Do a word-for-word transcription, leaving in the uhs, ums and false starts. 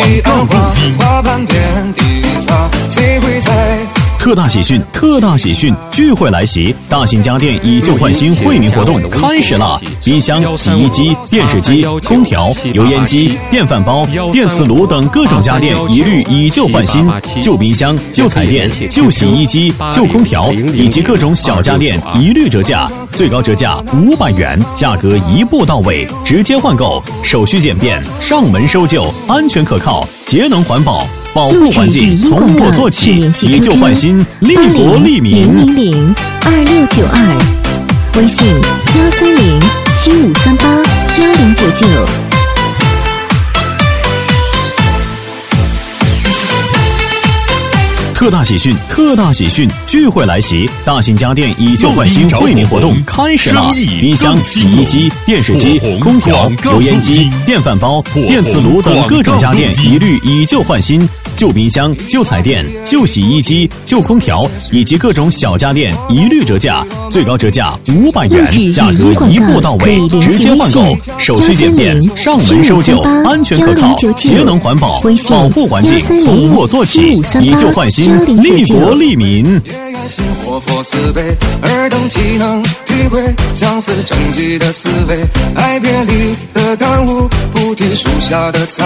告录音。 特大喜讯，特大喜讯，聚会来袭！大型家电以旧换新惠民活动开始了！冰箱、洗衣机、电视机、空调、油烟机、电饭煲、电磁炉等各种家电一律以旧换新，旧冰箱、旧彩电、旧洗衣机、旧空调以及各种小家电一律折价，最高折价五百元，价格一步到位，直接换购，手续简便，上门收旧，安全可靠，节能环保。保护环境从我做起，以旧换新，利国利民。 零零零二六九二，微信幺三零七五三八幺零九九。 特大喜讯，特大喜讯，聚会来袭！大型家电以旧换新惠民活动开始了！冰箱、洗衣机、电视机、空调、油烟机、电饭煲、电磁炉等各种家电一律以旧换新，旧冰箱、旧彩电、旧洗衣机、旧空调以及各种小家电一律折价，最高折价五百元，价格一步到位，直接换购，手续简便，上门收旧，安全可靠，节能环保，保护环境从我做起，以旧换新，利国利民。 心活佛慈悲，尔等岂能体会相思成疾的滋味？爱别离的感悟，菩提树下的参